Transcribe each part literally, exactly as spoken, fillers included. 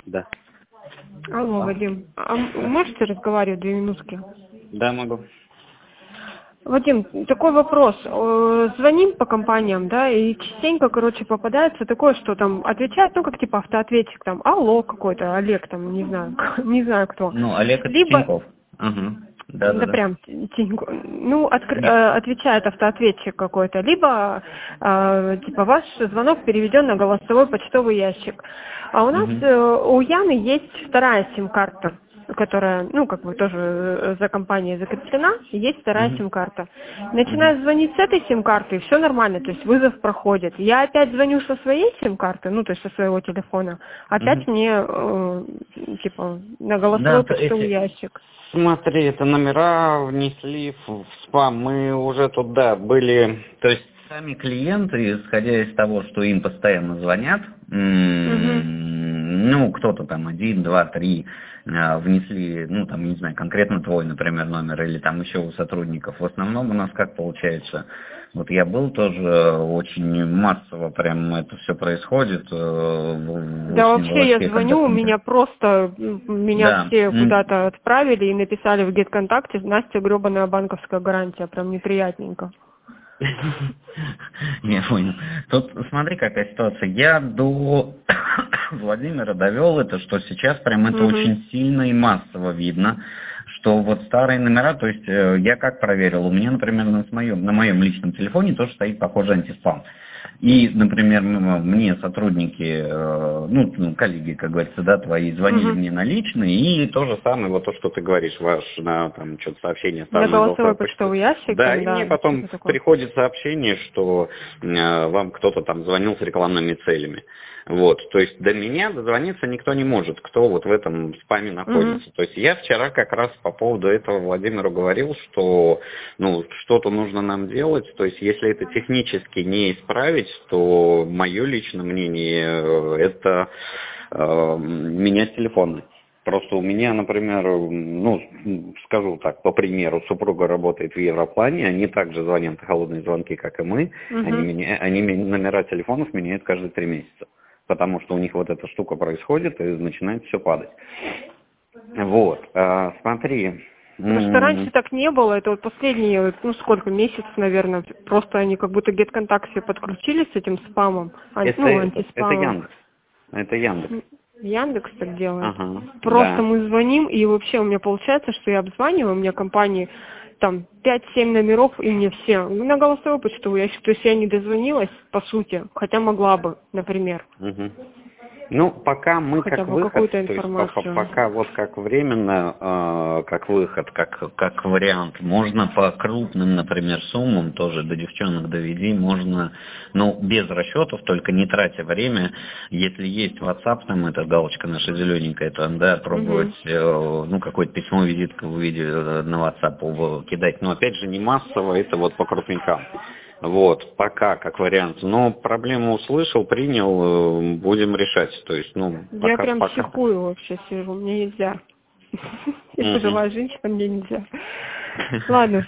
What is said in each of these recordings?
Да. Алло, Вадим, а можете разговаривать две минутки? Да, могу. Вадим, такой вопрос. Э, Звоним по компаниям, да, и частенько, короче, попадается такое, что там отвечают, ну, как типа автоответчик, там, алло какой-то, Олег, там, не знаю, не знаю кто. Ну, Олег это Либо, Тиньков. Угу. Да, да, да да. прям, Тинько- ну, откр- Нет. э, отвечает автоответчик какой-то, либо, э, типа, ваш звонок переведен на голосовой почтовый ящик. А у нас, Угу. э, у Яны есть вторая сим-карта, которая, ну, как бы тоже э, за компанией закреплена, и есть вторая Угу. сим-карта. Угу. Начинаю звонить с этой сим-карты, все нормально, то есть вызов проходит. Я опять звоню со своей сим-карты, ну, то есть со своего телефона, опять Угу. мне, э, типа, на Да, голосовой то почтовый эти... ящик. Смотри, это номера внесли в, в спам. Мы уже тут, да, были... То есть сами клиенты, исходя из того, что им постоянно звонят, Угу. м, ну, кто-то там один, два, три а, внесли, ну, там, не знаю, конкретно твой, например, номер, или там еще у сотрудников. В основном у нас как получается? Вот я был тоже очень массово, прям это все происходит э, в, в Да устные вообще я волочки звоню, у контакт-центре. меня просто, м, меня Да. все М, куда-то отправили и написали в GetContact, Настя гребаная банковская гарантия, прям неприятненько. Я понял. Тут смотри, какая ситуация. Я до Владимира довел это, что сейчас прям это Угу. очень сильно и массово видно, что вот старые номера, то есть э, я как проверил, у меня, например, на моем, на моем личном телефоне тоже стоит похожий антиспам. И, например, м- мне сотрудники, э, ну, ну, коллеги, как говорится, да, твои, звонили Угу. мне на личный, и то же самое, вот то, что ты говоришь, ваш, на, там, что-то сообщение На оставлено на голосовой голосовой почте. почтовый ящик, Да, там, и мне да, потом что-то такое. приходит сообщение, что э, вам кто-то там звонил с рекламными целями. Вот, то есть до меня дозвониться никто не может, кто вот в этом спаме Угу. находится. То есть я вчера как раз по поводу этого Владимиру говорил, что ну, что-то нужно нам делать. То есть если это технически не исправить, то мое личное мнение э, это э, менять телефоны. Просто у меня, например, ну, скажу так, по примеру, супруга работает в Европлане, они также звонят холодные звонки, как и мы, они, Угу. меня, они номера телефонов меняют каждые три месяца, потому что у них вот эта штука происходит и начинает все падать. Вот, а, смотри. Потому что м, раньше так не было, это вот последние, ну сколько, месяц, наверное, просто они как будто GetContact все подключились с этим спамом, ан- Это, ну, это, это антиспамом. Яндекс, это Яндекс. Яндекс так делает. Ага, Просто да. мы звоним, и вообще у меня получается, что я обзваниваю, у меня компании там пять-семь номеров, и мне все на голосовой почтовый ящик. То есть я не дозвонилась, по сути, хотя могла бы, например, Мгм. Ну, пока мы хотя как бы выход, какую-то то есть по- по- информацию. пока вот как временно, э, как выход, как, как вариант, можно по крупным, например, суммам, тоже до девчонок доведи, можно, ну, без расчетов, только не тратя время, если есть WhatsApp, там эта галочка наша зелененькая, там, да, пробовать, Угу. э, ну, какое-то письмо, визитку в виде э, на WhatsApp его кидать, но опять же не массово, это вот по крупненькам. Вот, пока как вариант. Но проблему услышал, принял, э, будем решать. То есть, ну, Я пока, прям пока. психую вообще сижу, мне нельзя. Я Мгм. пожилая женщина, мне нельзя. Ладно.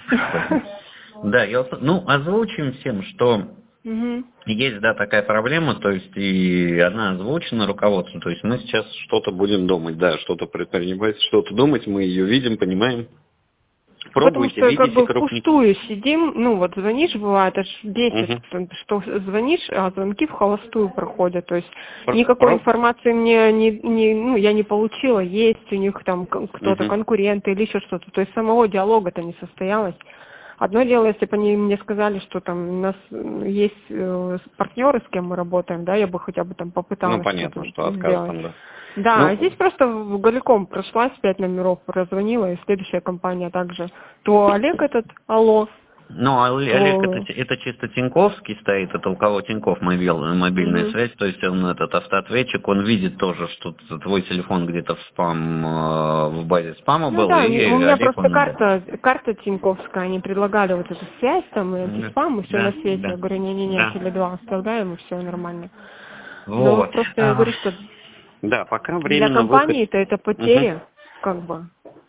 Да, я, вот, ну, озвучим всем, что Угу. есть, да, такая проблема, то есть, и она озвучена руководству, то есть мы сейчас что-то будем думать, да, что-то предпринимать, что-то думать, мы ее видим, понимаем. Потому Пробуйте, что как видите бы крупники. впустую сидим, ну вот звонишь, бывает, аж бесит, Мгм. что звонишь, а звонки в холостую проходят. То есть Про- никакой про- информации мне не, не, ну, я не получила, есть у них там к- кто-то, Мгм. конкуренты или еще что-то. То есть самого диалога-то не состоялось. Одно дело, если бы они мне сказали, что там у нас э, есть э, партнеры, с кем мы работаем, да, я бы хотя бы там Ну, попыталась понятно, что-то что отказ сделать. там, да. Да, а здесь Ну, просто в голиком прошлась, пять номеров прозвонила, и следующая компания также. То Олег этот, алло, Ну, а Олег, это, то... это чисто Тиньковский стоит, это у кого Тинькофф мобил, мобильная Мгм. связь, то есть он этот автоответчик, он видит тоже, что т- твой телефон где-то в спам, э, в базе спама Ну был, да, и не- у меня Олег, просто он, да. карта, карта Тиньковская, они предлагали вот эту связь, там, и Да, антиспам, и все на да, свете. Я да. говорю, не-не-не, Да. теле два оставляем, и все нормально. Но Вот. просто я А, говорю, что да, пока для временно выход. компании-то это Мгм. потери, как бы.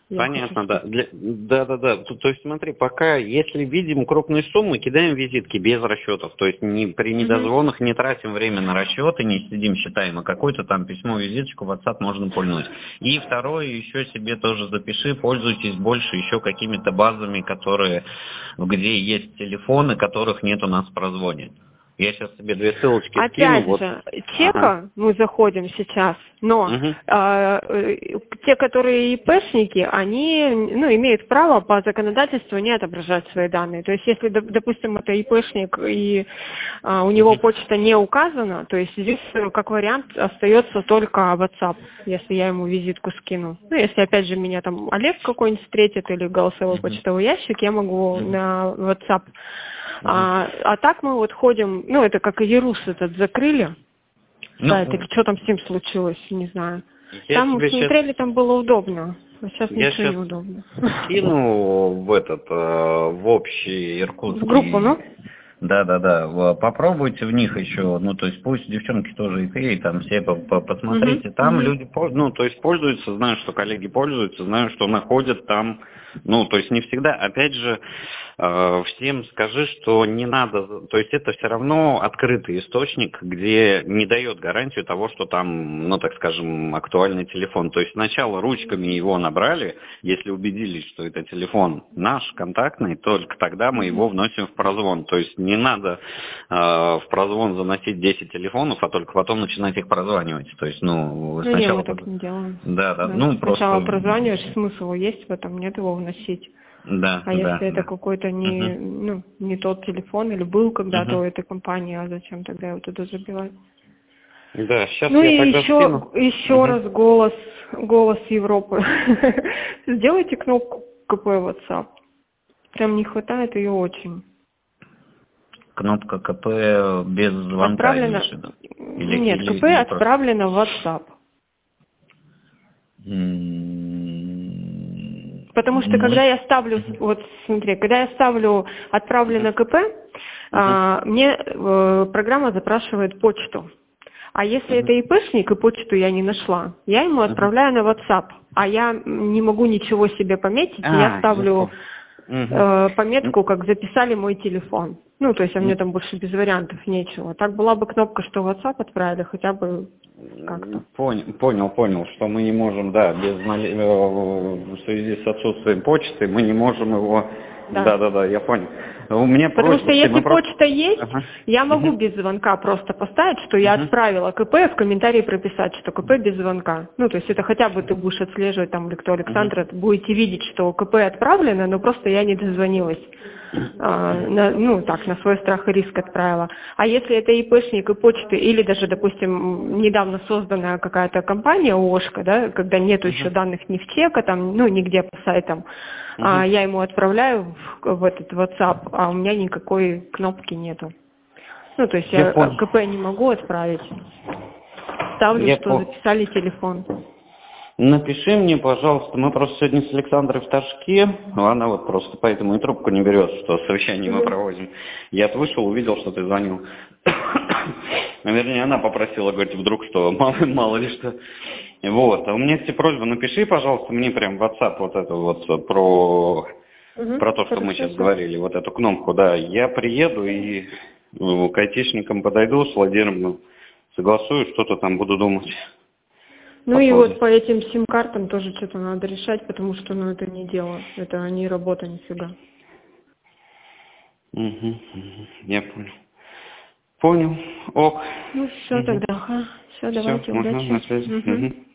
Я Понятно, да. Для, да, да, да. То, то есть смотри, пока, если видим крупные суммы, кидаем визитки без расчетов. То есть не, при недозвонах не тратим время на расчеты, не сидим, считаем, а какое-то там письмо, визиточку, WhatsApp можно пульнуть. И второе, еще себе тоже запиши, пользуйтесь больше еще какими-то базами, которые, где есть телефоны, которых нет у нас в прозвоне. Я сейчас себе две ссылочки скину. Опять Вот. же, чека Ага. мы заходим сейчас, но Угу. э, э, те, которые ИПшники, они ну, имеют право по законодательству не отображать свои данные. То есть если, доп- допустим, это ИПшник и э, у него почта не указана, то есть здесь э, как вариант остается только WhatsApp, если я ему визитку скину. Ну, если опять же меня там Олег какой-нибудь встретит или голосовой почтовый ящик, я могу на WhatsApp. А, а так мы вот ходим, ну это как и Ярус этот закрыли, Ну, сайт, или что там с ним случилось, не знаю. я Там мы тебе смотрели, сейчас там было удобно, а сейчас Я ничего сейчас не удобно. скину в этот, э, в общий В группу, ну? иркутский. Да, да, да. В- Попробуйте в них еще, ну, то есть пусть девчонки тоже и ты, и там все по- по- Угу, посмотрите. Там угу. люди, пол- ну, то есть пользуются, знаю, что коллеги пользуются, знаю, что находят там, ну, то есть не всегда. Опять же, э, всем скажи, что не надо, то есть это все равно открытый источник, где не дает гарантию того, что там, ну, так скажем, актуальный телефон. То есть сначала ручками его набрали, если убедились, что это телефон наш, контактный, только тогда мы его вносим в прозвон. То есть не надо э, в прозвон заносить десять телефонов, а только потом начинать их прозванивать. То есть, ну, Ну не, сначала... мы так не делаем. Да, да, Да. ну, Сначала просто... прозваниваешь, смысл есть в этом, нет его вносить. Да, А да, если это да. какой-то не, Мгм. ну, не тот телефон или был когда-то Мгм. у этой компании, а зачем тогда его туда забивать? Да, сейчас Ну я и тогда еще, скину. еще Мгм. раз голос, голос Европы. Сделайте кнопку КП WhatsApp. Прям не хватает ее очень. Кнопка КП без звонка, Отправлено... имеешь в виду? Или, Нет, или, КП или просто... отправлено в WhatsApp. М, Потому что Мы... когда я ставлю, вот смотри, когда я ставлю отправлено КП, Мгм. а, мне э, программа запрашивает почту. А если это ИПшник и почту я не нашла, я ему Мгм. отправляю на WhatsApp, а я не могу ничего себе пометить, и я А, я ставлю понял. Мгм. э, пометку, как записали мой телефон. Ну, то есть, а мне М, там больше без вариантов нечего. Так была бы кнопка, что в WhatsApp отправили, хотя бы как-то. Понял, понял, понял, что мы не можем, да, без нале- э, в связи с отсутствием почты, мы не можем его... Да. Да, да, да, я понял. У меня Потому что просьба, ты, если мы просто... почта есть, Ага. я могу Мгм. без звонка просто поставить, что я Мгм. отправила КП, в комментарии прописать, что КП без звонка. Ну, то есть это хотя бы ты будешь отслеживать, там, или кто, Мгм. Александр, будете видеть, что КП отправлено, но просто я не дозвонилась. А, на- ну, так, на свой страх и риск отправила. А если это ИПшник и почты, или даже, допустим, недавно созданная какая-то компания, ООшка, да, когда нету еще Мгм. данных ни в чека, там, ну, нигде по сайтам, а, Мгм. я ему отправляю в, в этот WhatsApp, а у меня никакой кнопки нету. Ну, то есть Я я э, понял. КП не могу отправить. Ставлю, Я что понял. записали телефон. Напиши мне, пожалуйста, мы просто сегодня с Александрой в Ташке, она вот просто поэтому и трубку не берет, что совещание мы Мгм. проводим. Я вышел, увидел, что ты звонил. Вернее, она попросила, говорит, вдруг что, мало, мало ли что. Вот, а у меня к тебе просьба, напиши, пожалуйста, мне прям в WhatsApp вот это вот про, Мгм. про то, что мы Хорошо, сейчас сейчас. говорили, вот эту кнопку, да, я приеду и ну, к айтишникам подойду, с Владимиром ну, согласую, что-то там буду думать. Ну По и поводу. вот по этим сим-картам тоже что-то надо решать, потому что, ну, это не дело. Это не работа нифига. Мгм, мгм, я понял. Понял. Ок. Ну, все Угу. тогда, ага. Все, Все, давайте, можно на удачи. связи. Мгм. Мгм.